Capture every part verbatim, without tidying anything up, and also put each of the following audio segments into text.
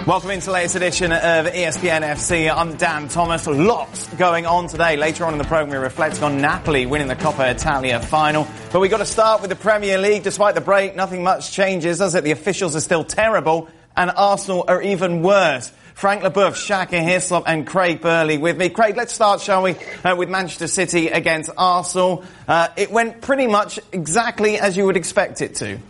Welcome into the latest edition of E S P N F C. I'm Dan Thomas. Lots going on today. Later on in the programme, we're reflecting on Napoli winning the Coppa Italia final. But we've got to start with the Premier League. Despite the break, nothing much changes, does it? The officials are still terrible, and Arsenal are even worse. Frank Leboeuf, Shaka Hislop and Craig Burley with me. Craig, let's start, shall we, uh, with Manchester City against Arsenal. Uh, it went pretty much exactly as you would expect it to.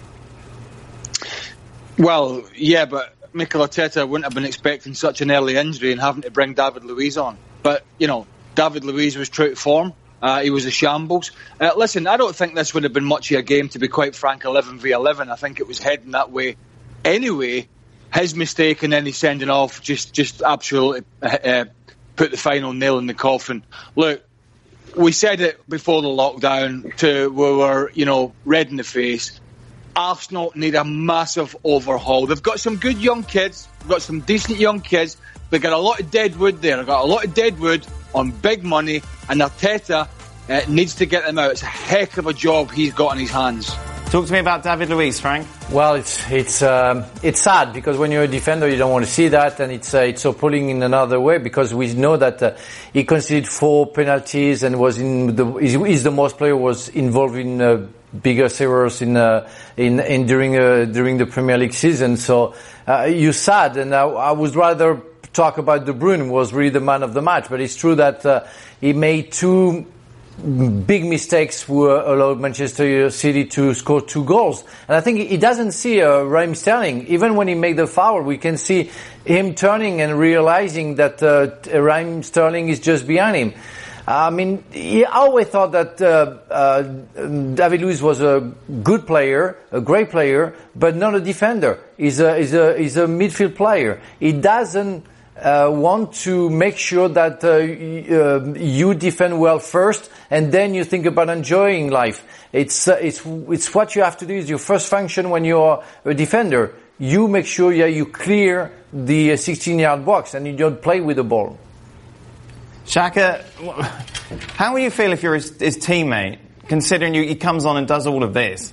Well, yeah, but Mikel Arteta wouldn't have been expecting such an early injury and having to bring David Luiz on. But, you know, David Luiz was true to form. Uh, he was a shambles. Uh, listen, I don't think this would have been much of a game, to be quite frank, eleven v eleven. I think it was heading that way anyway. His mistake and then he sending off just, just absolutely uh, put the final nail in the coffin. Look, we said it before the lockdown, to we were, you know, red in the face. Arsenal need a massive overhaul. They've got some good young kids. They've got some decent young kids. They've got a lot of dead wood there. They've got a lot of dead wood on big money. And Arteta uh, needs to get them out. It's a heck of a job he's got in his hands. Talk to me about David Luiz, Frank. Well, it's it's um, it's sad because when you're a defender, you don't want to see that, and it's uh, it's appalling in another way because we know that uh, he conceded four penalties and was in the is the most player was involved in uh, bigger errors in uh, in in during uh, during the Premier League season. So uh, you're sad, and I, I would rather talk about De Bruyne, who was really the man of the match. But it's true that uh, he made two big mistakes were allowed Manchester City to score two goals. And I think he doesn't see uh, Raheem Sterling. Even when he made the foul, we can see him turning and realizing that uh, Raheem Sterling is just behind him. I mean, he always thought that uh, uh, David Luiz was a good player, a great player, but not a defender. He's a, he's a, he's a midfield player. He doesn't Uh, want to make sure that uh, uh, you defend well first, and then you think about enjoying life. It's uh, it's it's what you have to do. Is your first function when you're a defender. You make sure yeah you clear the sixteen-yard box and you don't play with the ball. Shaka, how will you feel if you're his, his teammate, considering you, he comes on and does all of this?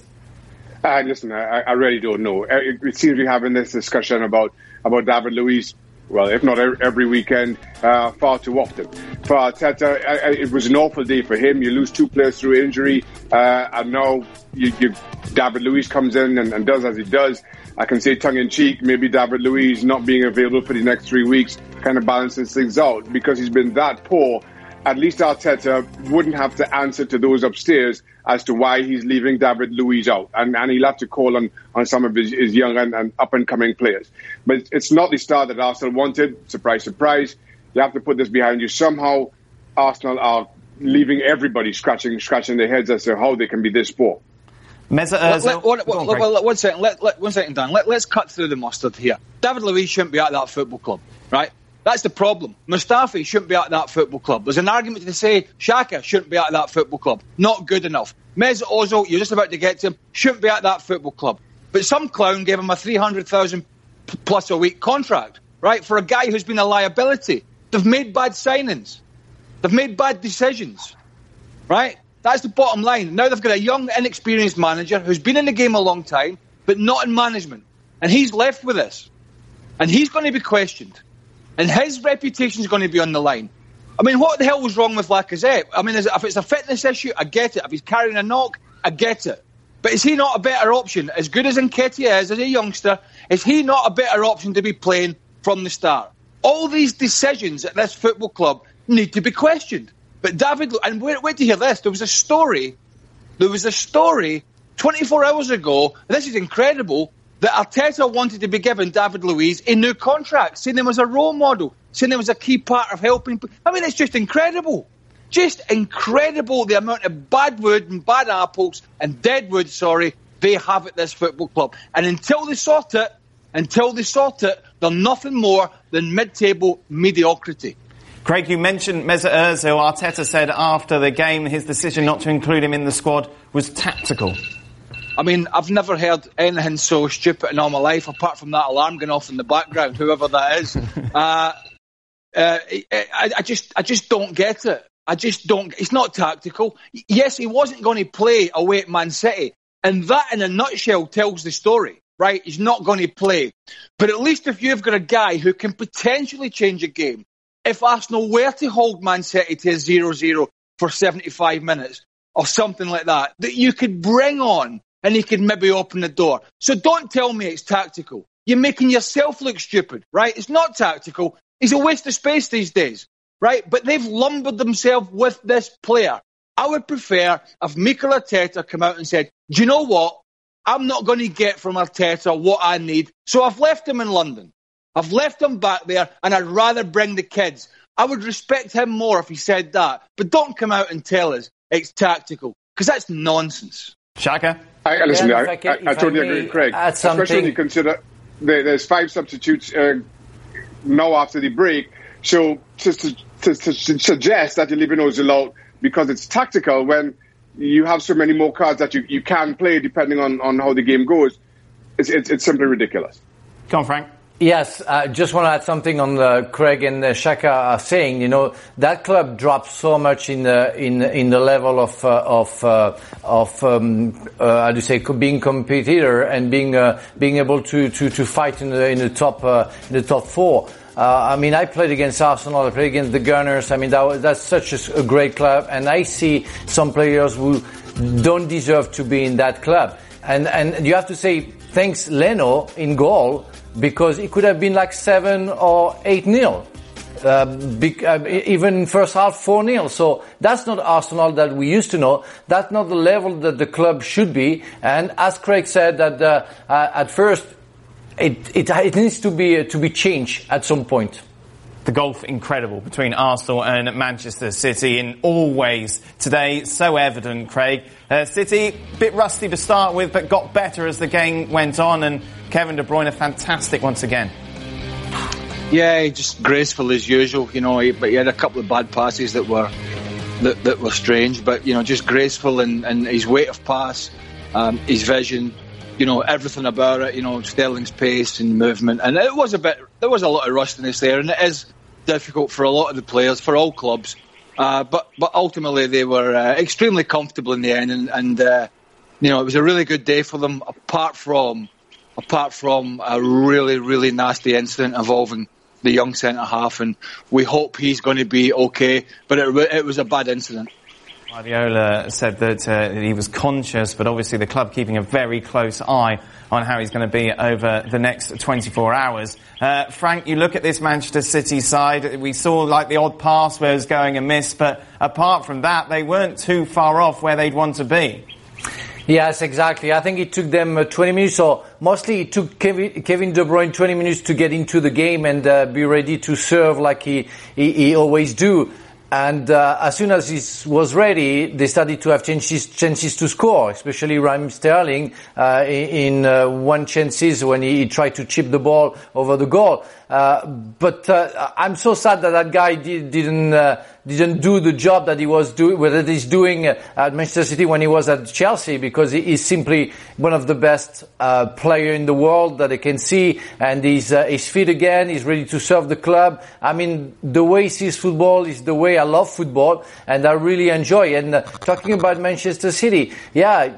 Uh, listen, I, I really don't know. It, it seems we're having this discussion about about David Luiz. Well, if not every weekend, uh, far too often. For Arteta, it was an awful day for him. You lose two players through injury, uh, and now you, you, David Luiz comes in and, and does as he does. I can say tongue-in-cheek, maybe David Luiz not being available for the next three weeks kind of balances things out, because he's been that poor. At least Arteta wouldn't have to answer to those upstairs as to why he's leaving David Luiz out. And, and he'll have to call on, on some of his, his young and, and up-and-coming players. But it's not the start that Arsenal wanted. Surprise, surprise. You have to put this behind you. Somehow, Arsenal are leaving everybody scratching scratching their heads as to how they can be this poor. Mesut Ozil. One, one, one, one second, let, let, one second, Dan. Let, let's cut through the mustard here. David Luiz shouldn't be at that football club, right? That's the problem. Mustafi shouldn't be at that football club. There's an argument to say Xhaka shouldn't be at that football club. Not good enough. Mesut Ozil, you're just about to get to him, shouldn't be at that football club. But some clown gave him a three hundred thousand plus a week contract, right, for a guy who's been a liability. They've made bad signings. They've made bad decisions, right? That's the bottom line. Now they've got a young, inexperienced manager who's been in the game a long time, but not in management. And he's left with this. And he's going to be questioned. And his reputation is going to be on the line. I mean, what the hell was wrong with Lacazette? I mean, if it's a fitness issue, I get it. If he's carrying a knock, I get it. But is he not a better option? As good as Nketiah is as a youngster, is he not a better option to be playing from the start? All these decisions at this football club need to be questioned. But David, and wait, wait to hear this, there was a story, there was a story twenty-four hours ago, and this is incredible, that Arteta wanted to be given David Luiz a new contract, saying him as a role model, saying him as a key part of helping. I mean, it's just incredible. Just incredible the amount of bad wood and bad apples and dead wood, sorry, they have at this football club. And until they sort it, until they sort it, they're nothing more than mid-table mediocrity. Craig, you mentioned Mesut Ozil. Arteta said after the game his decision not to include him in the squad was tactical. I mean, I've never heard anything so stupid in all my life, apart from that alarm going off in the background, whoever that is. uh, uh, I, I just, I just don't get it. I just don't. It's not tactical. Yes, he wasn't going to play away at Man City, and that, in a nutshell, tells the story. right? He's not going to play. But at least if you've got a guy who can potentially change a game, if Arsenal were to hold Man City to a zero zero for seventy-five minutes or something like that, that you could bring on and he could maybe open the door. So don't tell me it's tactical. You're making yourself look stupid, right? It's not tactical. He's a waste of space these days, right? But they've lumbered themselves with this player. I would prefer if Mikel Arteta come out and said, do you know what? I'm not going to get from Arteta what I need. So I've left him in London. I've left him back there and I'd rather bring the kids. I would respect him more if he said that. But don't come out and tell us it's tactical, because that's nonsense. Shaka? I, listen, yeah, I, I, can, I, I totally agree with Craig. Especially when you consider there, there's five substitutes uh, now after the break. So to, to, to, to suggest that you're leaving Ozil out because it's tactical when you have so many more cards that you, you can play depending on, on how the game goes, it's, it's, it's simply ridiculous. Come on, Frank. Yes, I just want to add something on uh, Craig and uh, Shaka are saying. You know, that club dropped so much in the in in the level of uh, of uh, of um, uh, how do you say being competitor and being uh, being able to, to, to fight in the in the top uh, in the top four. Uh, I mean, I played against Arsenal, I played against the Gunners. I mean, that was, that's such a, a great club, and I see some players who don't deserve to be in that club. And and you have to say thanks Leno in goal, because it could have been like seven or eight nil, uh, big, uh, even first half four nil. So that's not Arsenal that we used to know. That's not the level that the club should be. And as Craig said, that uh, uh, at first it, it it needs to be uh, to be changed at some point. The gulf incredible between Arsenal and Manchester City in all ways today. So evident, Craig. Uh, City, a bit rusty to start with, but got better as the game went on. And Kevin De Bruyne, fantastic once again. Yeah, just graceful as usual. You know, he, but he had a couple of bad passes that were that, that were strange. But, you know, just graceful and, and his weight of pass, um, his vision, you know, everything about it, you know, Sterling's pace and movement. And it was a bit, there was a lot of rustiness there, and it is difficult for a lot of the players, for all clubs. Uh, but, but ultimately they were uh, extremely comfortable in the end, and, and uh, you know, it was a really good day for them, apart from, apart from a really, really nasty incident involving the young centre-half, and we hope he's going to be okay, but it, it was a bad incident. Guardiola said that uh, he was conscious, but obviously the club keeping a very close eye on how he's going to be over the next twenty-four hours. Uh, Frank, you look at this Manchester City side, we saw like the odd pass where it was going amiss, but apart from that, they weren't too far off where they'd want to be. Yes, exactly. I think it took them uh, twenty minutes, or mostly it took Kevin, Kevin De Bruyne twenty minutes to get into the game and uh, be ready to serve like he, he, he always do. And uh, as soon as he was ready, they started to have chances, chances to score, especially Raheem Sterling uh, in uh, one chances when he, he tried to chip the ball over the goal. Uh, but uh, I'm so sad that that guy did, didn't uh, didn't do the job that he was doing, that he's doing at Manchester City when he was at Chelsea, because he is simply one of the best uh, player in the world that I can see, and he's uh, he's fit again. He's ready to serve the club. I mean, the way he sees football is the way I love football, and I really enjoy. And uh, talking about Manchester City, yeah,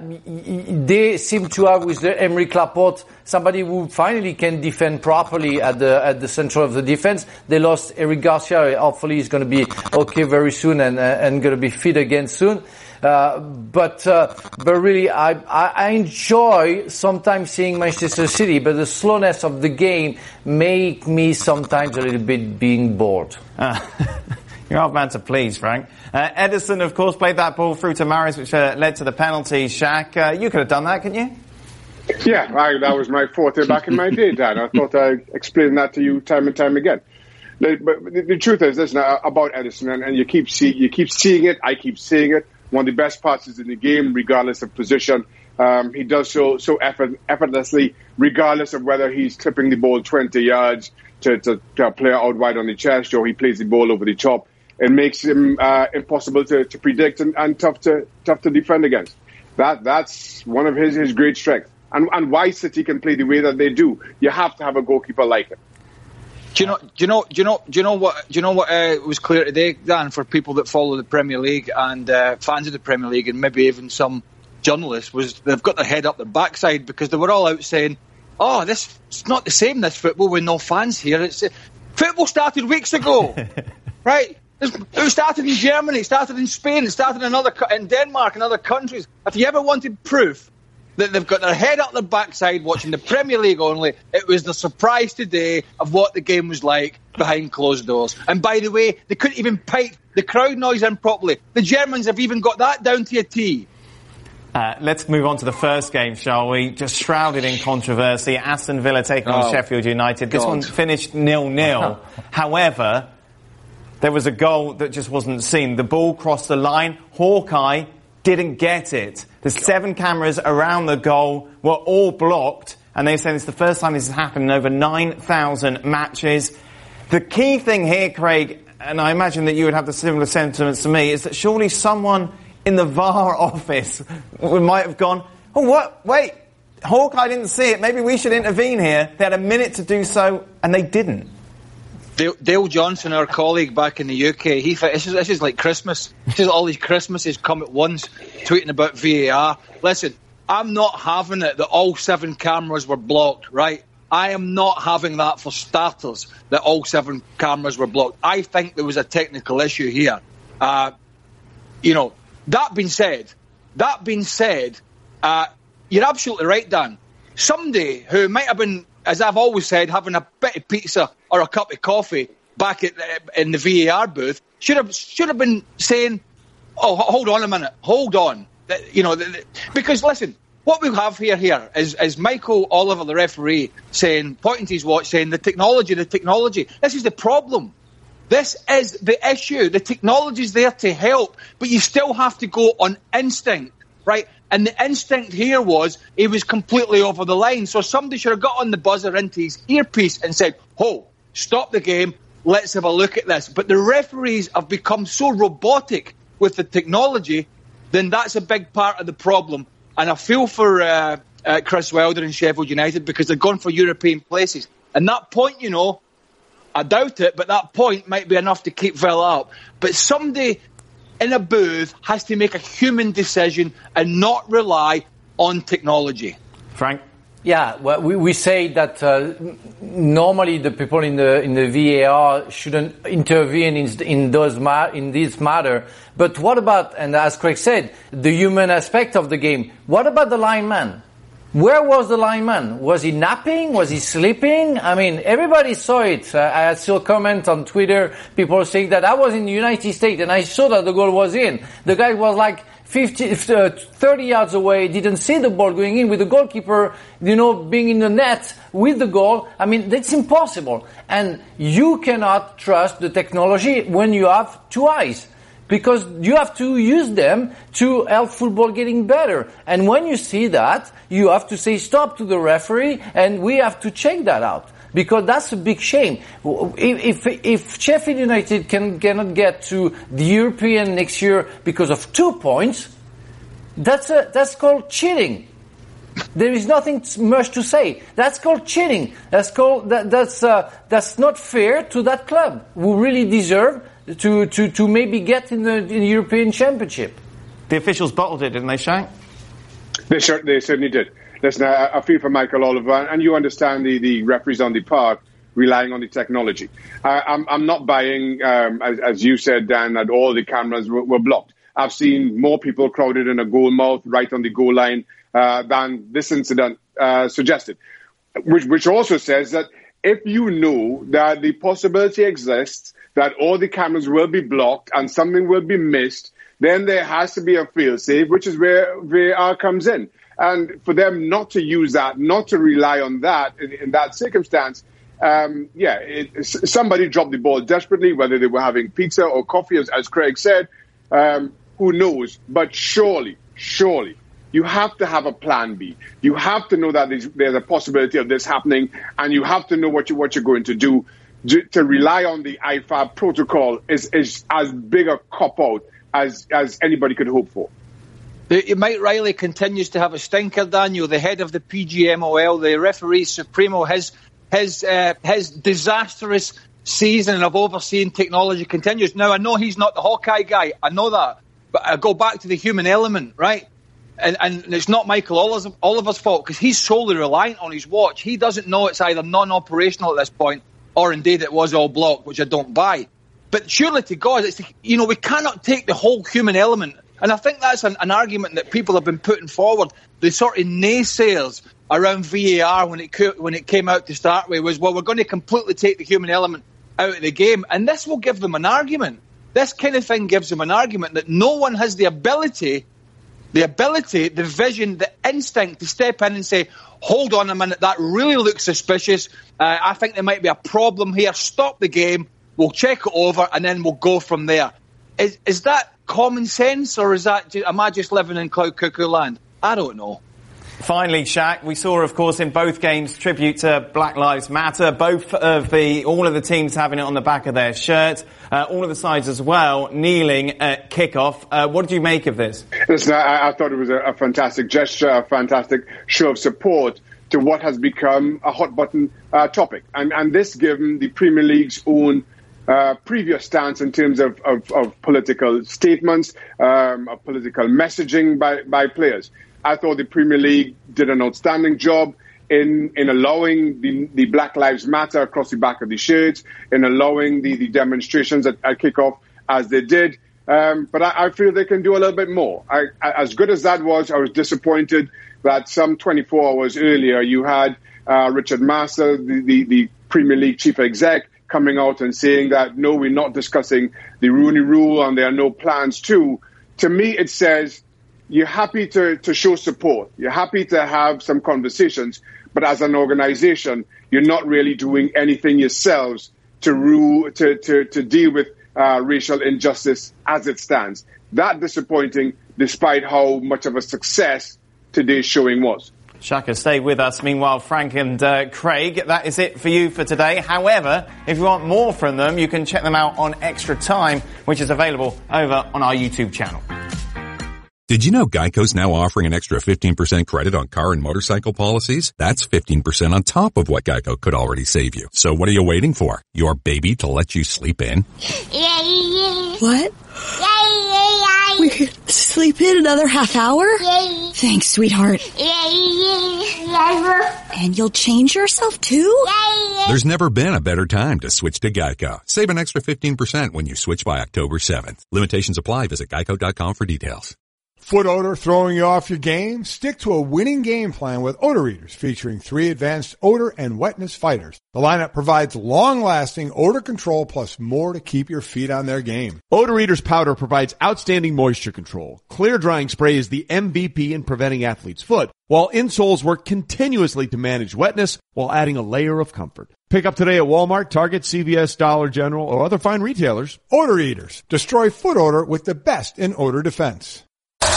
they seem to have with the Aymeric Laporte somebody who finally can defend properly at the at the center of the defense. They lost Eric Garcia. Hopefully he's going to be okay very soon and uh, and going to be fit again soon. Uh, but uh, but really, I, I I enjoy sometimes seeing Manchester City, but the slowness of the game make me sometimes a little bit being bored. Uh, you're hard man to please, Frank. Uh, Ederson, of course, played that ball through to Mahrez, which uh, led to the penalty. Shaq, uh, you could have done that, couldn't you? Yeah, I, that was my forte back in my day, Dan. I thought I explained that to you time and time again. The, but the, the truth is, listen, about Ederson, and, and you keep see, you keep seeing it. I keep seeing it. One of the best passes in the game, regardless of position. Um, he does so so effort, effortlessly, regardless of whether he's clipping the ball twenty yards to, to, to a player out wide on the chest, or he plays the ball over the top. It makes him uh, impossible to, to predict and, and tough to tough to defend against. That that's one of his, his great strengths. And, and why City can play the way that they do. You have to have a goalkeeper like him. Do you know? Do you know? Do you know? Do you know what? Do you know what uh, was clear today, Dan, for people that follow the Premier League and uh, fans of the Premier League, and maybe even some journalists, was they've got their head up their backside, because they were all out saying oh, this it's not the same, this football, with no fans here. It's uh, football started weeks ago, right? It started in Germany, it started in Spain, it started in, other, in Denmark and other countries. If you ever wanted proof that they've got their head up their backside watching the Premier League only, it was the surprise today of what the game was like behind closed doors. And by the way, they couldn't even pipe the crowd noise in properly. The Germans have even got that down to a T. Uh, let's move on to the first game, shall we? Just shrouded in controversy. Aston Villa taking on Oh, Sheffield United. This God. one finished nil-nil. However, there was a goal that just wasn't seen. The ball crossed the line. Hawkeye didn't get it. The seven cameras around the goal were all blocked. And they said it's the first time this has happened in over nine thousand matches. The key thing here, Craig, and I imagine that you would have the similar sentiments to me, is that surely someone in the V A R office might have gone, oh, what? Wait, Hawkeye didn't see it. Maybe we should intervene here. They had a minute to do so, and they didn't. Dale, Dale Johnson, our colleague back in the U K, he thought this is, this is like Christmas. This is all these Christmases come at once, tweeting about V A R. Listen, I'm not having it that all seven cameras were blocked, right? I am not having that for starters, that all seven cameras were blocked. I think there was a technical issue here. Uh, you know, that being said, that being said, uh, you're absolutely right, Dan. Somebody who might have been, as I've always said, having a bit of pizza or a cup of coffee back at, in the V A R booth should have should have been saying, "Oh, hold on a minute, hold on," you know, because listen, what we have here here is, is Michael Oliver, the referee, saying, pointing to his watch, saying, "The technology, the technology." This is the problem. This is the issue. The technology is there to help, but you still have to go on instinct, right? And the instinct here was he was completely over the line. So somebody should have got on the buzzer into his earpiece and said, "Oh, stop the game. Let's have a look at this." But the referees have become so robotic with the technology, then that's a big part of the problem. And I feel for uh, uh, Chris Wilder and Sheffield United because they're going for European places. And that point, you know, I doubt it, but that point might be enough to keep Villa up. But somebody in a booth has to make a human decision and not rely on technology. Frank? Yeah, well, we, we say that uh, normally the people in the in the V A R shouldn't intervene in in those ma- in this matter. But what about, and as Craig said, the human aspect of the game? What about the lineman? Where was the lineman? Was he napping? Was he sleeping? I mean, everybody saw it. Uh, I saw a comment on Twitter, people saying that I was in the United States and I saw that the goal was in. The guy was like fifty, uh, thirty yards away, didn't see the ball going in with the goalkeeper, you know, being in the net with the goal. I mean, that's impossible. And you cannot trust the technology when you have two eyes, because you have to use them to help football getting better. And when you see that, you have to say stop to the referee, and we have to check that out, because that's a big shame. If, if, if Sheffield United can, cannot get to the European next year because of two points, that's a, that's called cheating. There is nothing much to say. That's called cheating. That's called that, that's uh, that's not fair to that club who really deserve to to to maybe get in the, in the European Championship. The officials bottled it, didn't they, Shank? They, cer- they certainly did. Listen, I, I feel for Michael Oliver, and you understand the, the referees on the park relying on the technology. I, I'm, I'm not buying, um, as, as you said, Dan, that all the cameras were, were blocked. I've seen more people crowded in a goal mouth right on the goal line uh, than this incident uh, suggested, which, which also says that if you know that the possibility exists that all the cameras will be blocked and something will be missed, then there has to be a fail-safe, which is where V A R comes in. And for them not to use that, not to rely on that in, in that circumstance, um, yeah, it, somebody dropped the ball desperately, whether they were having pizza or coffee, as, as Craig said, um, who knows? But surely, surely, you have to have a plan B. You have to know that there's, there's a possibility of this happening, and you have to know what, you, what you're going to do. To rely on the I F A B protocol is, is as big a cop-out as, as anybody could hope for. The, Mike Riley continues to have a stinker, Daniel, the head of the P G M O L, the referee supremo. His his uh, his disastrous season of overseeing technology continues. Now, I know he's not the Hawkeye guy, I know that, but I go back to the human element, right? And, and it's not Michael Oliver's, Oliver's fault because he's solely reliant on his watch. He doesn't know it's either non-operational at this point or indeed it was all blocked, which I don't buy. But surely to God, it's the, you know, we cannot take the whole human element. And I think that's an, an argument that people have been putting forward. The sort of naysayers around V A R when it when it came out to start with was, well, we're going to completely take the human element out of the game. And this will give them an argument. This kind of thing gives them an argument that no one has the ability The ability, the vision, the instinct to step in and say, hold on a minute, that really looks suspicious. Uh, I think there might be a problem here. Stop the game. We'll check it over and then we'll go from there. Is, is that common sense or is that, am I just living in cloud cuckoo land? I don't know. Finally, Shaq, we saw, of course, in both games tribute to Black Lives Matter. Both of the, all of the teams having it on the back of their shirt. Uh, all of the sides as well kneeling at kickoff. Uh, what did you make of this? Listen, I, I thought it was a, a fantastic gesture, a fantastic show of support to what has become a hot button uh, topic, and and this given the Premier League's own uh, previous stance in terms of of, of political statements, um, of political messaging by by players. I thought the Premier League did an outstanding job in in allowing the, the Black Lives Matter across the back of the shirts, in allowing the, the demonstrations at, at kickoff as they did. Um, but I, I feel they can do a little bit more. I, I, as good as that was, I was disappointed that some twenty-four hours earlier you had uh, Richard Master, the, the, the Premier League chief exec, coming out and saying that, no, we're not discussing the Rooney Rule and there are no plans to. To me, it says, you're happy to, to show support. You're happy to have some conversations. But as an organization, you're not really doing anything yourselves to rule, to, to, to deal with uh, racial injustice as it stands. That disappointing, despite how much of a success today's showing was. Shaka, stay with us. Meanwhile, Frank and uh, Craig, that is it for you for today. However, if you want more from them, you can check them out on Extra Time, which is available over on our YouTube channel. Did you know Geico's now offering an extra fifteen percent credit on car and motorcycle policies? That's fifteen percent on top of what Geico could already save you. So what are you waiting for? Your baby to let you sleep in? What? We could sleep in another half hour? Thanks, sweetheart. And you'll change yourself too? There's never been a better time to switch to Geico. Save an extra fifteen percent when you switch by October seventh. Limitations apply. Visit geico dot com for details. Foot odor throwing you off your game? Stick to a winning game plan with Odor Eaters, featuring three advanced odor and wetness fighters. The lineup provides long-lasting odor control plus more to keep your feet on their game. Odor Eaters powder provides outstanding moisture control. Clear drying spray is the M V P in preventing athlete's foot, while insoles work continuously to manage wetness while adding a layer of comfort. Pick up today at Walmart, Target, C V S, Dollar General, or other fine retailers. Odor Eaters. Destroy foot odor with the best in odor defense.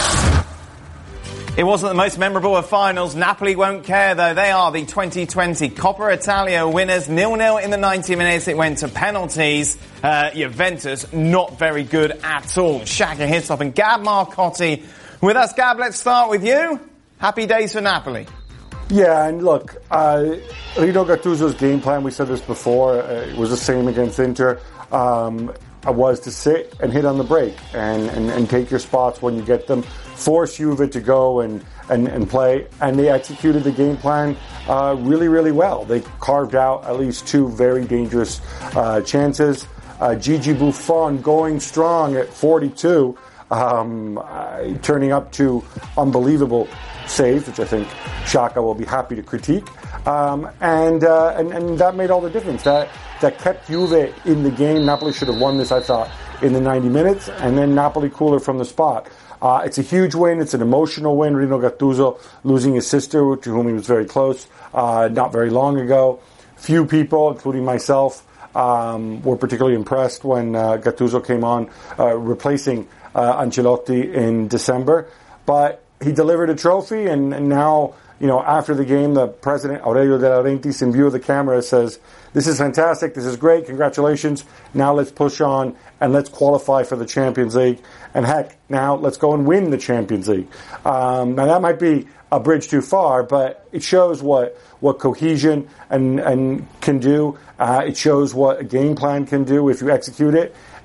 It wasn't the most memorable of finals. Napoli won't care, though. They are the twenty twenty Coppa Italia winners. nil nil in the ninety minutes. It went to penalties. Uh, Juventus, not very good at all. Shaka Hislop and Gab Marcotti with us. Gab, let's start with you. Happy days for Napoli. Yeah, and look, uh, Rino Gattuso's game plan, we said this before, uh, it was the same against Inter. Um, was to sit and hit on the break and, and, and take your spots when you get them, force Juve to go and, and, and play, and they executed the game plan uh, really, really well. They carved out at least two very dangerous uh, chances. Uh, Gigi Buffon going strong at forty-two, um, uh, turning up to unbelievable saves, which I think Shaka will be happy to critique. Um, and, uh, and and that made all the difference. That that kept Juve in the game. Napoli should have won this, I thought, in the ninety minutes, and then Napoli cooler from the spot. Uh, it's a huge win. It's an emotional win. Rino Gattuso losing his sister, to whom he was very close, uh, not very long ago. Few people, including myself, um, were particularly impressed when uh, Gattuso came on, uh, replacing uh, Ancelotti in December. But he delivered a trophy, and, and now, you know, after the game, the president, Aurelio De Laurentiis, in view of the camera, says, this is fantastic, this is great, congratulations, now let's push on and let's qualify for the Champions League. And heck, now let's go and win the Champions League. Um, now that might be a bridge too far, but it shows what, what cohesion and, and can do. Uh, it shows what a game plan can do if you execute it.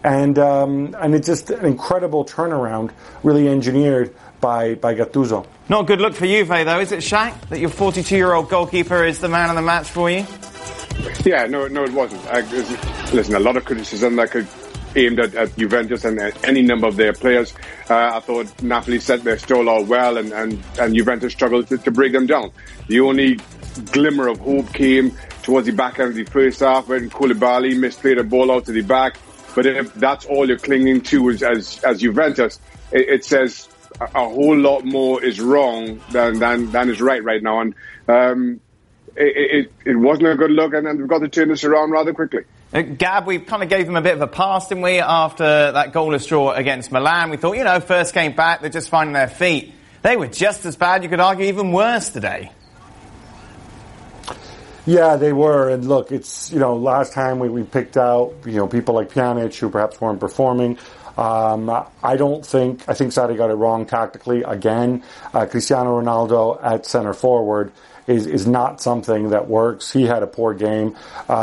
And um, and it's just an incredible turnaround, really engineered by, by Gattuso. Not a good look for Juve, though, is it, Shaq? That your forty-two-year-old goalkeeper is the man of the match for you? Yeah, no, no, it wasn't. I, listen, a lot of criticism that could aimed at, at Juventus and at any number of their players. Uh, I thought Napoli set their stall out well, and, and, and Juventus struggled to, to break them down. The only glimmer of hope came towards the back end of the first half when Koulibaly misplayed a ball out to the back. But if that's all you're clinging to as as, as Juventus, it, it says a, a whole lot more is wrong than than, than is right right now. And um, it, it, it wasn't a good look, and, and we've got to turn this around rather quickly. Uh, Gab, we kind of gave them a bit of a pass, didn't we, after that goalless draw against Milan? We thought, you know, first game back, they're just finding their feet. They were just as bad, you could argue even worse today. Yeah, they were. And look, it's, you know, last time we, we picked out, you know, people like Pjanic who perhaps weren't performing. Um, I don't think, I think Sarri got it wrong tactically. Again, uh, Cristiano Ronaldo at center forward is, is not something that works. He had a poor game.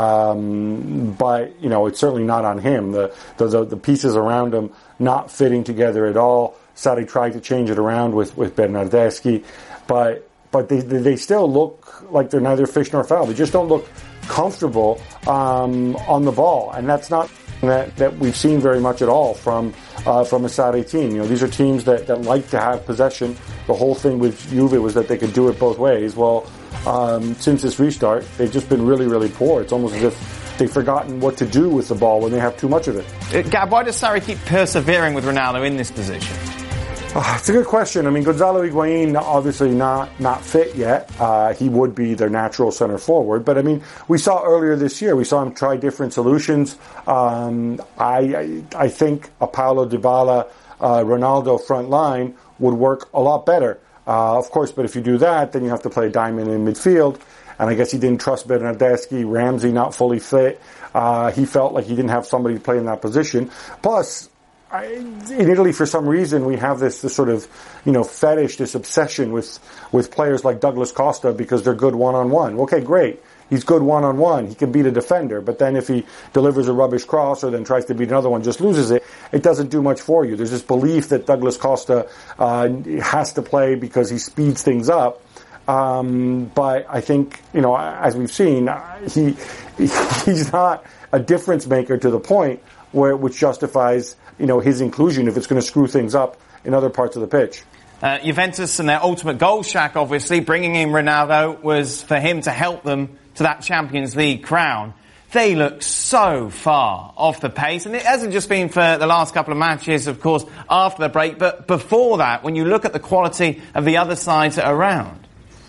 Um, but, you know, it's certainly not on him. The, the, the, the pieces around him not fitting together at all. Sarri tried to change it around with, with Bernardeschi, but, but they, they still look like they're neither fish nor fowl. They just don't look comfortable, um, on the ball. And that's not that, that we've seen very much at all from, uh, from a Sarri team. You know, these are teams that, that like to have possession. The whole thing with Juve was that they could do it both ways. Well, um, since this restart, they've just been really, really poor. It's almost as if they've forgotten what to do with the ball when they have too much of it. Uh, Gab, why does Sarri keep persevering with Ronaldo in this position? Uh, it's a good question. I mean, Gonzalo Higuain obviously not not fit yet. Uh, he would be their natural center forward, but I mean, we saw earlier this year we saw him try different solutions. Um, I, I I think a Paulo Dybala, uh, Ronaldo front line would work a lot better. Uh, of course, but if you do that, then you have to play Diamond in midfield. And I guess he didn't trust Bernardeschi, Ramsey not fully fit. Uh, he felt like he didn't have somebody to play in that position. Plus, I, in Italy, for some reason, we have this, this sort of, you know, fetish, this obsession with, with players like Douglas Costa because they're good one-on-one. Okay, great. He's good one-on-one. He can beat a defender. But then if he delivers a rubbish cross or then tries to beat another one, just loses it, it doesn't do much for you. There's this belief that Douglas Costa uh, has to play because he speeds things up. Um, but I think, you know, as we've seen, he he's not a difference maker to the point where which justifies, you know, his inclusion if it's going to screw things up in other parts of the pitch. Uh, Juventus and their ultimate goal shack, obviously, bringing in Ronaldo was for him to help them to that Champions League crown. They look so far off the pace, and it hasn't just been for the last couple of matches, of course, after the break, but before that, when you look at the quality of the other sides around.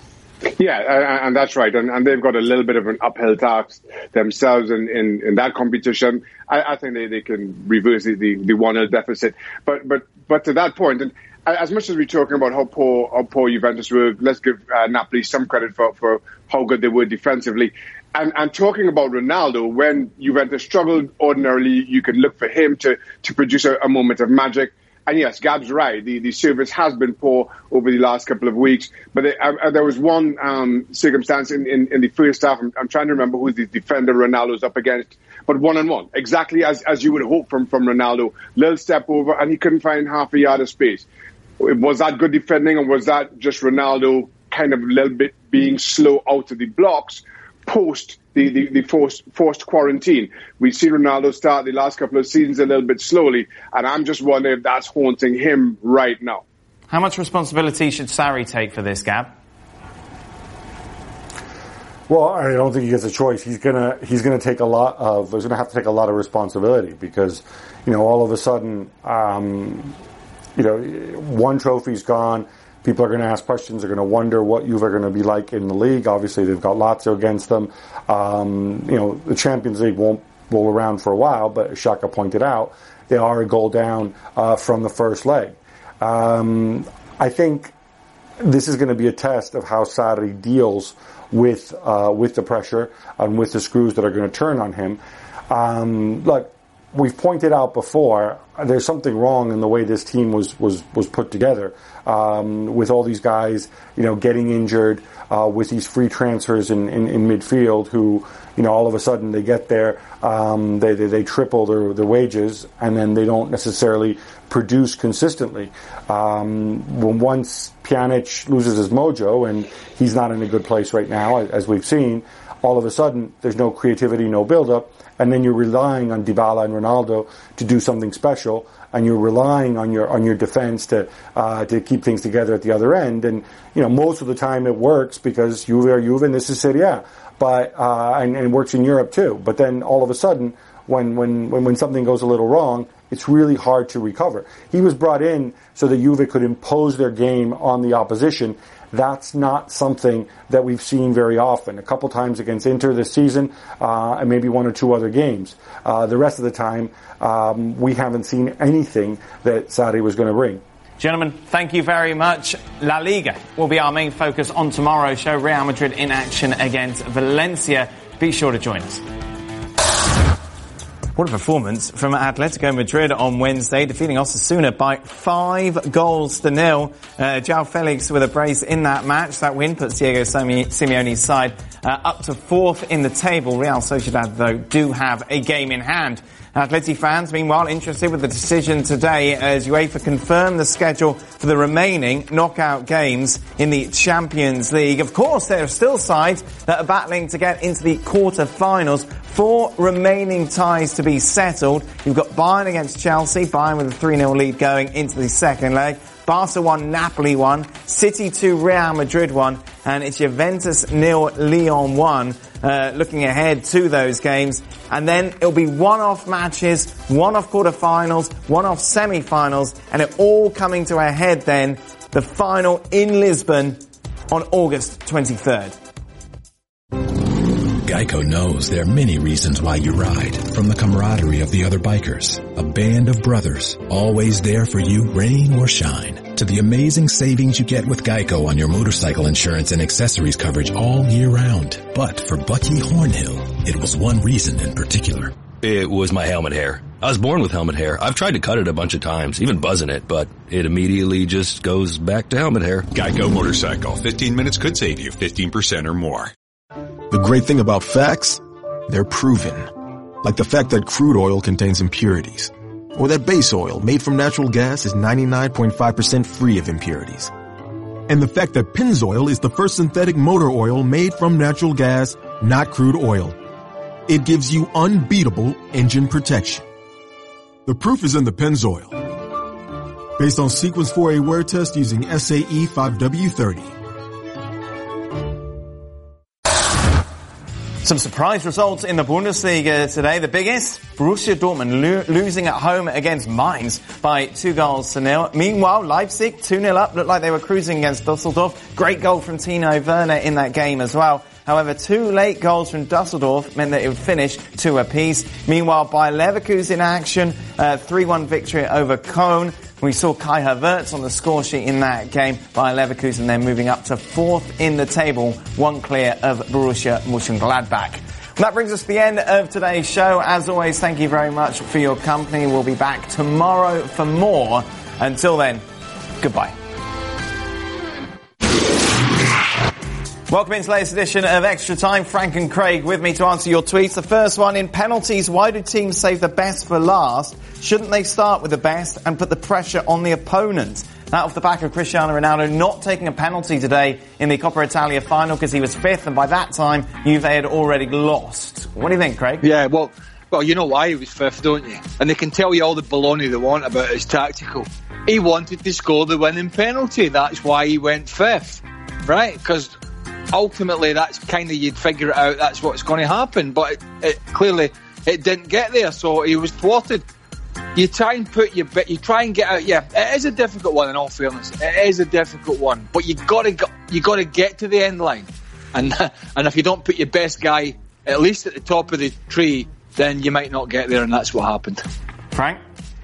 Yeah, and that's right. And, and they've got a little bit of an uphill task themselves in, in, in that competition. I, I think they, they can reverse the, the, the one nil deficit. But, but, but to that point, and as much as we're talking about how poor, how poor Juventus were, let's give uh, Napoli some credit for, for how good they were defensively. And, and talking about Ronaldo, when Juventus struggled, ordinarily you could look for him to, to produce a, a moment of magic. And yes, Gab's right. The, the service has been poor over the last couple of weeks. But it, uh, there was one um, circumstance in, in, in the first half. I'm, I'm trying to remember who the defender Ronaldo's up against. But one-on-one, exactly as, as you would hope from, from Ronaldo. Little step over, and he couldn't find half a yard of space. Was that good defending, or was that just Ronaldo kind of a little bit being slow out of the blocks post the, the, the forced, forced quarantine? We've seen Ronaldo start the last couple of seasons a little bit slowly, and I'm just wondering if that's haunting him right now. How much responsibility should Sarri take for this, Gab? Well, I don't think he gets a choice. He's gonna he's gonna take a lot of he's gonna have to take a lot of responsibility because, you know, all of a sudden, um, you know, one trophy's gone. People are going to ask questions. They're going to wonder what Juve are going to be like in the league. Obviously, they've got Lazio against them. Um, you know, the Champions League won't roll around for a while, but as Shaka pointed out, they are a goal down uh, from the first leg. Um, I think this is going to be a test of how Sarri deals with uh, with the pressure and with the screws that are going to turn on him. Um, look, we've pointed out before, there's something wrong in the way this team was was was put together, um, with all these guys, you know, getting injured, uh, with these free transfers in, in, in midfield who, you know, all of a sudden they get there, um, they, they they triple their their wages, and then they don't necessarily produce consistently. Um, when once Pjanic loses his mojo, and he's not in a good place right now, as we've seen, all of a sudden there's no creativity, no build-up, and then you're relying on Dybala and Ronaldo to do something special, and you're relying on your on your defense to uh, to keep things together at the other end. And you know, most of the time it works because Juve are Juve and this is Serie A, but uh, and, and it works in Europe too. But then all of a sudden, when when when when something goes a little wrong, it's really hard to recover. He was brought in so that Juve could impose their game on the opposition. That's not something that we've seen very often. A couple times against Inter this season, uh, and maybe one or two other games. Uh, the rest of the time, um, we haven't seen anything that Sarri was going to bring. Gentlemen, thank you very much. La Liga will be our main focus on tomorrow's show. Real Madrid in action against Valencia. Be sure to join us. What a performance from Atletico Madrid on Wednesday, defeating Osasuna by five goals to nil. Uh, João Felix with a brace in that match. That win puts Diego Simeone's side uh, up to fourth in the table. Real Sociedad, though, do have a game in hand. Atleti fans, meanwhile, interested with the decision today as UEFA confirmed the schedule for the remaining knockout games in the Champions League. Of course, there are still sides that are battling to get into the quarter-finals. Four remaining ties to be settled. You've got Bayern against Chelsea. Bayern with a three nil lead going into the second leg. Barca one, Napoli one. City two, Real Madrid one. And it's Juventus nil, Lyon one. Uh, looking ahead to those games. And then it'll be one-off matches, one-off quarter-finals, one-off semi-finals. And it all coming to a head then. The final in Lisbon on August twenty-third. Geico knows there are many reasons why you ride. From the camaraderie of the other bikers, a band of brothers, always there for you, rain or shine, to the amazing savings you get with Geico on your motorcycle insurance and accessories coverage all year round. But for Bucky Hornhill, it was one reason in particular. It was my helmet hair. I was born with helmet hair. I've tried to cut it a bunch of times, even buzzing it, but it immediately just goes back to helmet hair. Geico Motorcycle. fifteen minutes could save you fifteen percent or more. The great thing about facts, they're proven. Like the fact that crude oil contains impurities. Or that base oil made from natural gas is ninety-nine point five percent free of impurities. And the fact that Pennzoil is the first synthetic motor oil made from natural gas, not crude oil. It gives you unbeatable engine protection. The proof is in the Pennzoil. Based on Sequence four A wear test using S A E five W thirty. Some surprise results in the Bundesliga today. The biggest, Borussia Dortmund lo- losing at home against Mainz by two goals to nil. Meanwhile, Leipzig two nil up, looked like they were cruising against Dusseldorf. Great goal from Tino Werner in that game as well. However, two late goals from Dusseldorf meant that it would finish two apiece. Meanwhile, Bayer Leverkusen in action, uh, three one victory over Köln. We saw Kai Havertz on the score sheet in that game. Bayer Leverkusen then moving up to fourth in the table, one clear of Borussia Mönchengladbach. That brings us to the end of today's show. As always, thank you very much for your company. We'll be back tomorrow for more. Until then, goodbye. Welcome into the latest edition of Extra Time. Frank and Craig with me to answer your tweets. The first one, in penalties, why do teams save the best for last? Shouldn't they start with the best and put the pressure on the opponent? That off the back of Cristiano Ronaldo not taking a penalty today in the Coppa Italia final because he was fifth, and by that time, Juve had already lost. What do you think, Craig? Yeah, well, well, you know why he was fifth, don't you? And they can tell you all the baloney they want about his tactical. He wanted to score the winning penalty. That's why he went fifth, right? Because ultimately, that's kind of, you'd figure it out, that's what's going to happen. But it, it, clearly, it didn't get there, so he was thwarted. You try and put your bit, you try and get out. Yeah, it is a difficult one. In all fairness, it is a difficult one. But you got to, you got to get to the end line, and and if you don't put your best guy at least at the top of the tree, then you might not get there, and that's what happened. Frank.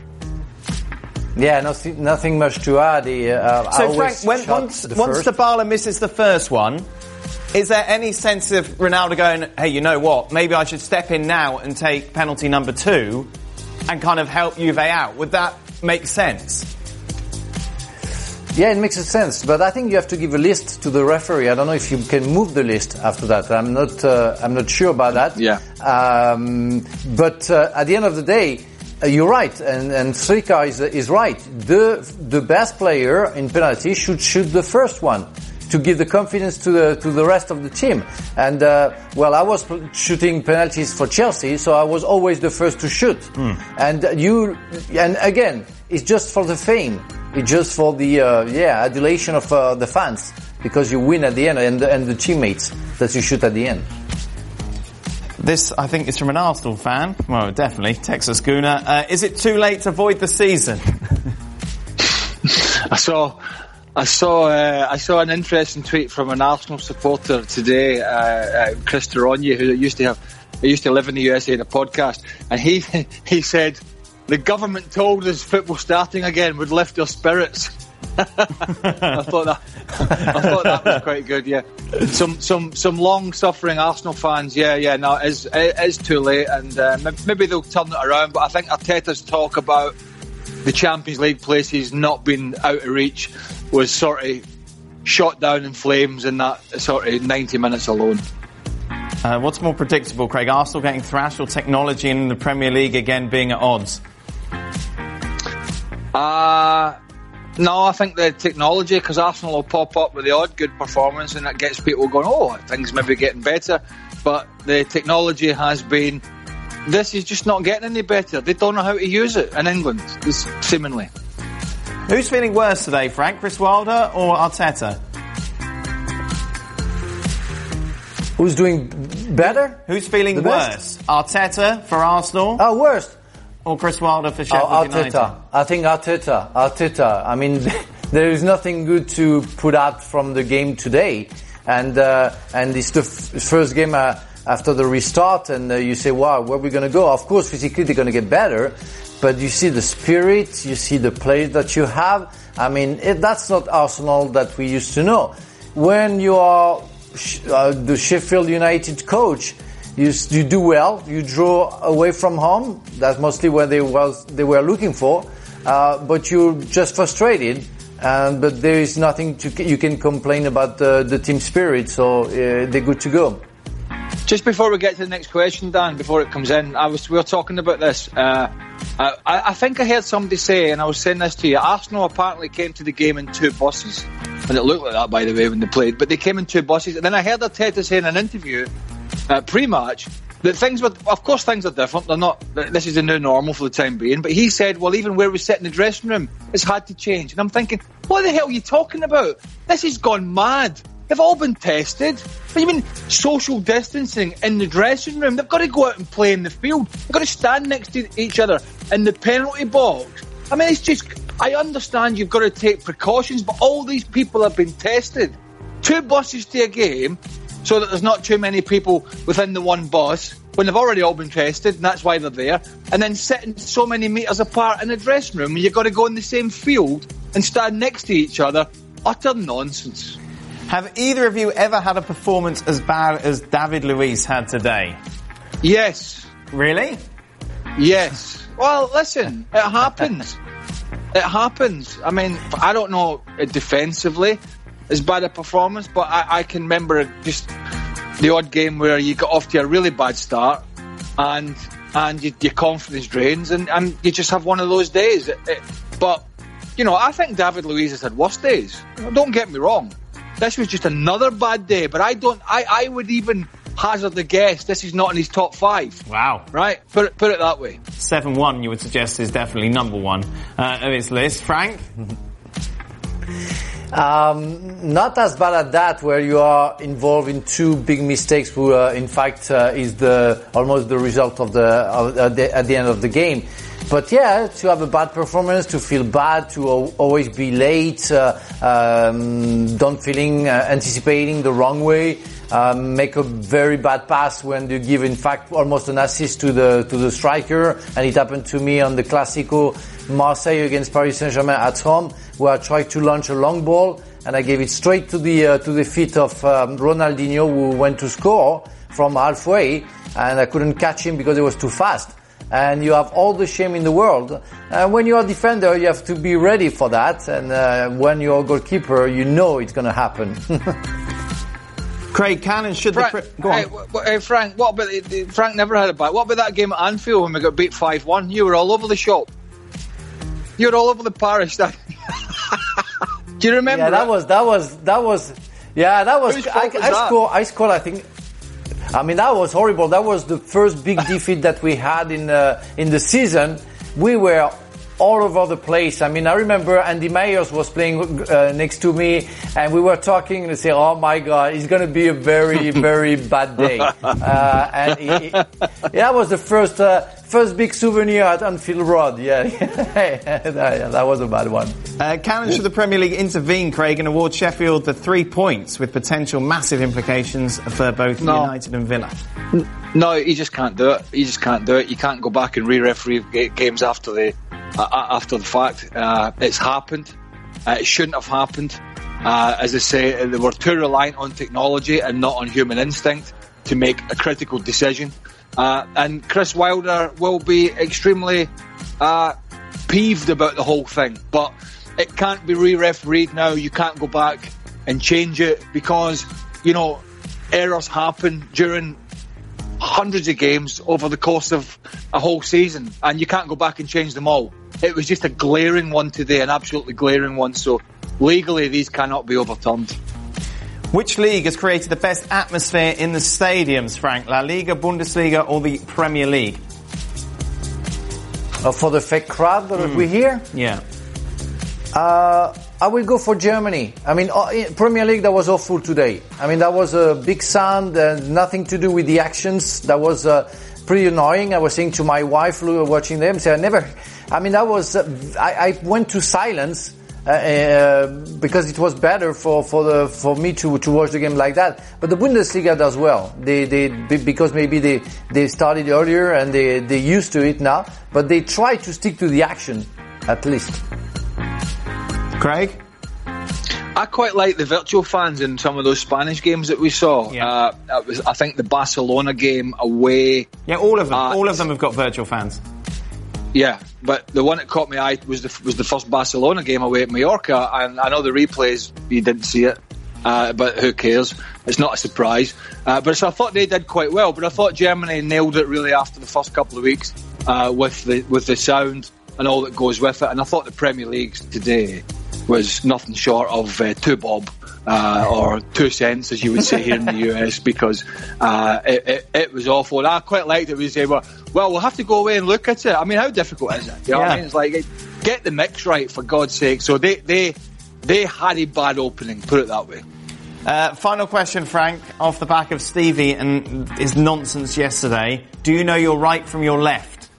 Yeah, nothing, nothing much to add. Uh, so, Frank, when, once the once Dybala misses the first one, is there any sense of Ronaldo going, hey, you know what, maybe I should step in now and take penalty number two? and kind of help Juve out. Would that make sense? Yeah, it makes sense, but I think you have to give a list to the referee. I don't know if you can move the list after that. I'm not, uh, I'm not sure about that. Yeah. Um, but uh, at the end of the day, uh, you're right, and and Srika is is right. The the best player in penalty should shoot the first one to give the confidence to the to the rest of the team. And uh, well, I was shooting penalties for Chelsea, so I was always the first to shoot. Mm. And you, and again, it's just for the fame. It's just for the uh, yeah adulation of uh, the fans, because you win at the end, and and the teammates that you shoot at the end. This, I think, is from an Arsenal fan. Well, definitely, Texas Guna. Uh, is it too late to void the season? I saw, I saw, uh, I saw an interesting tweet from an Arsenal supporter today, uh, uh, Chris Tarogna, who used to have, he used to live in the U S A in a podcast, and he he said, the government told us football starting again would lift our spirits. I thought that I thought that was quite good. Yeah, some some some long suffering Arsenal fans. Yeah, yeah. No, it is it is too late, and uh, maybe they'll turn it around. But I think Arteta's talk about the Champions League places not being out of reach was sort of shot down in flames in that sort of ninety minutes alone. Uh, what's more predictable, Craig? Arsenal getting thrashed, or technology in the Premier League again being at odds? Uh, no, I think the technology, because Arsenal will pop up with the odd good performance and that gets people going, oh, things may be getting better. But the technology has been, this is just not getting any better. They don't know how to use it in England, seemingly. Who's feeling worse today, Frank? Chris Wilder or Arteta? Who's doing better? Who's feeling the worse? Best? Arteta for Arsenal? Oh, worst. Or Chris Wilder for Sheffield oh, United? Arteta. I think Arteta. Arteta. I mean, there is nothing good to put out from the game today. And uh, and it's the f- first game uh, after the restart, and uh, you say, wow, where are we going to go? Of course, physically they're going to get better, but you see the spirit, you see the players that you have. I mean, it, that's not Arsenal that we used to know. When you are uh, the Sheffield United coach, You, you do well. You draw away from home. That's mostly what they was they were looking for. Uh, but you're just frustrated. Um, but there is nothing to you can complain about the, the team spirit. So uh, they're good to go. Just before we get to the next question, Dan, before it comes in, I was we were talking about this. Uh, I, I think I heard somebody say, and I was saying this to you. Arsenal apparently came to the game in two buses, and it looked like that, by the way, when they played. But they came in two buses, and then I heard Arteta say in an interview. Uh, pre-match, that things were, of course things are different, they're not, this is the new normal for the time being, but he said, well, even where we sit in the dressing room, it's had to change. And I'm thinking, what the hell are you talking about? This has gone mad. They've all been tested. What do you mean social distancing in the dressing room? They've got to go out and play in the field. They've got to stand next to each other in the penalty box. I mean, it's just, I understand you've got to take precautions, but all these people have been tested. Two buses to a game, so that there's not too many people within the one bus when they've already all been tested, and that's why they're there. And then sitting so many metres apart in a dressing room, and you've got to go in the same field and stand next to each other. Utter nonsense. Have either of you ever had a performance as bad as David Luiz had today? Yes. Really? Yes. Well, listen, it happens. It happens. I mean, I don't know defensively as bad a performance, but I, I can remember just the odd game where you got off to a really bad start and and you, your confidence drains and, and you just have one of those days. It, it, but, you know, I think David Luiz has had worse days. Don't get me wrong. This was just another bad day, but I don't, I, I would even hazard the guess this is not in his top five. Wow. Right? Put it, put it that way. seven one you would suggest is definitely number one uh, of his list. Frank? Um, not as bad as that, where you are involved in two big mistakes, who uh, in fact uh, is the almost the result of the, of, uh, the at the end of the game. But yeah, to have a bad performance, to feel bad, to o- always be late, uh, um, don't feeling uh, anticipating the wrong way, um, make a very bad pass when you give in fact almost an assist to the to the striker, and it happened to me on the Classico Marseille against Paris Saint-Germain at home, where I tried to launch a long ball and I gave it straight to the uh, to the feet of um, Ronaldinho, who went to score from halfway, and I couldn't catch him because it was too fast. and you have all the shame in the world. Uh, when you're a defender, you have to be ready for that, and uh, when you're a goalkeeper, you know it's going to happen. Craig Cannon, should Frank, the... Go on. Hey, w- w- hey, Frank, what about... The, Frank never had it back. What about that game at Anfield when we got beat five one? You were all over the shop. You were all over the parish. That. Do you remember? Yeah, that, that was... That was... That was... Yeah, that was... Whose I, fault was I, that? scored, I scored, I think... I mean, that was horrible. That was the first big defeat that we had in uh, in the season. We were all over the place. I mean, I remember Andy Myers was playing uh, next to me, and we were talking and say, "Oh my God, it's going to be a very, very bad day." Uh, and it, it, that was the first uh, first big souvenir at Anfield Road. Yeah, yeah, that was a bad one. Uh, Cannon, should the Premier League intervene, Craig, and award Sheffield the three points with potential massive implications for both No. United and Villa? No, you just can't do it. You just can't do it. You can't go back and re-referee g- games after the uh, after the fact. Uh, it's happened. Uh, it shouldn't have happened. Uh, as I say, they were too reliant on technology and not on human instinct to make a critical decision. Uh, and Chris Wilder will be extremely uh, peeved about the whole thing. But it can't be re-refereed now. You can't go back and change it because, you know, errors happen during hundreds of games over the course of a whole season, and you can't go back and change them all. It was just a glaring one today, an absolutely glaring one. So legally, these cannot be overturned. Which league has created the best atmosphere in the stadiums, Frank? La Liga, Bundesliga, or the Premier League? Uh, for the fake crowd that Mm. we hear? Yeah. Uh, I will go for Germany. I mean, uh, in Premier League, that was awful today. I mean, that was a big sound, uh, nothing to do with the actions. That was uh, pretty annoying. I was saying to my wife watching them, say, I never, I mean, that was, uh, I, I went to silence, uh, uh, because it was better for, for the, for me to, to watch the game like that. But the Bundesliga does well. They, they, because maybe they, they started earlier and they, they used to it now, but they try to stick to the action, at least. Craig? I quite like the virtual fans in some of those Spanish games that we saw. Yeah. Uh, it was, I think the Barcelona game away. Yeah, all of them. Uh, all of them have got virtual fans. Yeah, but the one that caught my eye was the was the first Barcelona game away at Mallorca, and I know the replays, you didn't see it, uh, but who cares? It's not a surprise. Uh, but so I thought they did quite well, but I thought Germany nailed it really after the first couple of weeks uh, with the with the sound and all that goes with it, and I thought the Premier League today was nothing short of uh, two bob uh, or two cents, as you would say here in the U S, because uh, it, it, it was awful. And I quite liked it. We say, well, well, we'll have to go away and look at it. I mean, how difficult is it? You know Yeah. what I mean? It's like, get the mix right, for God's sake. So they they they had a bad opening, put it that way. Uh, final question, Frank, off the back of Stevie and his nonsense yesterday. Do you know your right from your left?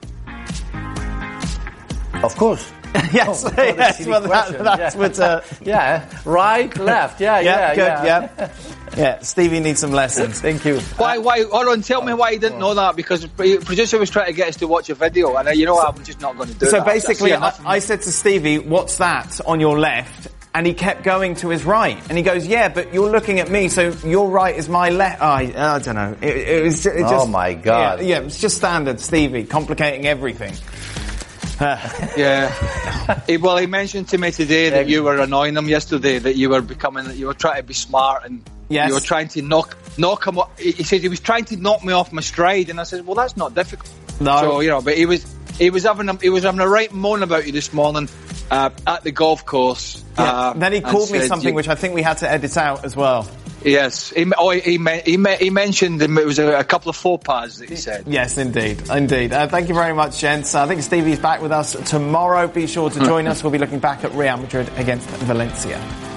Of course. Yes, Oh, yes, silly well, that, question. that's Yeah. what... Uh, Yeah, right, left, yeah, yeah, yeah, good, yeah. yeah. Yeah, Stevie needs some lessons. Thank you. Why, why, hold on, tell me why you didn't know that, because the producer was trying to get us to watch a video, and uh, you know what, I'm just not going to do So that. basically, That's I, enough of I me. said to Stevie, what's that on your left? And he kept going to his right. And he goes, yeah, but you're looking at me, so your right is my left. Oh, I, I don't know. It, it was ju- it just... Oh, my God. Yeah, yeah, it's just standard Stevie, complicating everything. Yeah. He, well, he mentioned to me today that you were annoying him yesterday, that you were becoming, that you were trying to be smart, and Yes. you were trying to knock knock him. Off. He said he was trying to knock me off my stride, and I said, well, that's not difficult. No. So you know, but he was he was having a, he was having a right moan about you this morning uh, at the golf course. Yeah. Uh, then he and called me said something you- which I think we had to edit out as well. Yes, he oh, he, he, he, he mentioned it was a, a couple of faux pas that he said. Yes, indeed, indeed. Uh, thank you very much, gents. I think Stevie's back with us tomorrow. Be sure to join us. We'll be looking back at Real Madrid against Valencia.